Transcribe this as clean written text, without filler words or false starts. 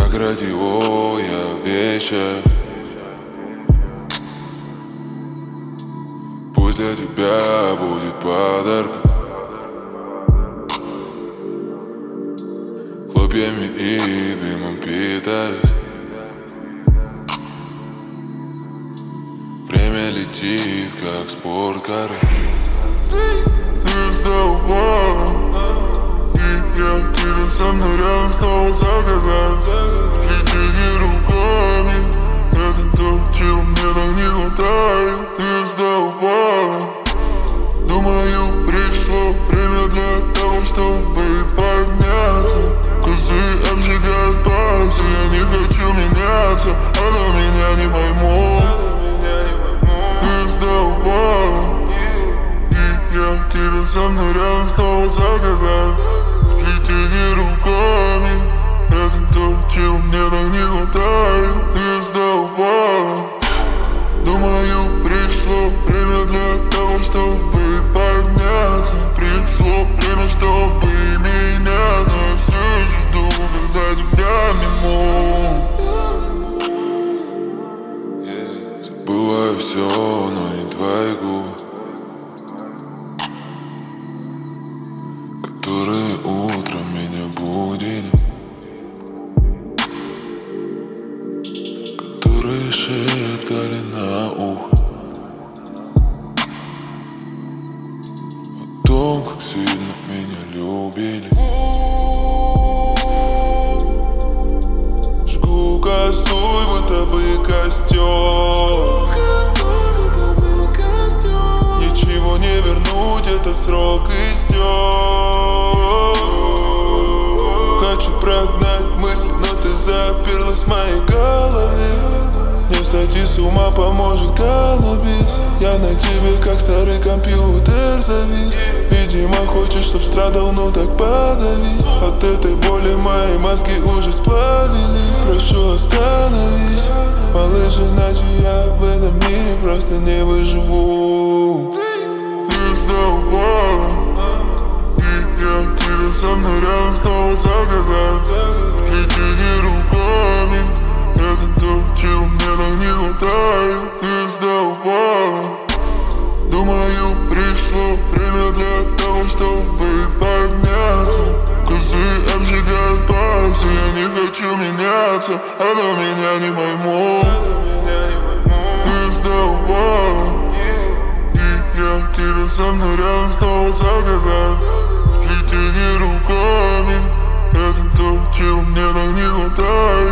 как радио я вещаю. Пусть для тебя будет подарком хлопьями и дымом питаюсь. Время летит, как спорткары. Ты сдавала, и я тебя со мной рядом снова загадаю. Летите руками, это то, чего мне так не хватает. Ты сдавала, думаю, пришло время для того, чтобы подняться. Козы обжигают пальцы, я не хочу меняться, она меня не поймут. Ты сдавала, и я тебя со мной рядом снова загадаю. Летите руками, это то, чего мне так не хватает. Ты сдавала, думаю, пришло время для того, чтобы подняться. Пришло время, чтобы меняться. Все еще жду, когда тебя обниму. Забываю все, но не твои губы, которые утром меня будили, которые шептали на ухо о том, как сильно меня любили. Жгу косой, будто бы костер. Ничего не вернуть, этот срок истек. Хочу прогнать мысли, но ты заперлась в моей голове. Не сойти с ума поможет каннабис. Я на тебе как старый компьютер завис. Видимо, хочешь, чтоб страдал, ну так подавись. От этой боли мои мозги уже сплавились. Прошу, остановись, малыш, иначе я в этом мире просто не выживу. Ты сдавала, и я тебя со мной рядом снова загадаю. Летите руками, это то, чего мне так не хватает. Ты сдавала, думаю, пришло время для того, чтобы подняться. Козы обжигают пальцы, я не хочу меняться, она меня не поймут. Ты сдавала, и я тебя со мной рядом снова загадаю. Летите руками, это то, чего мне так не хватает.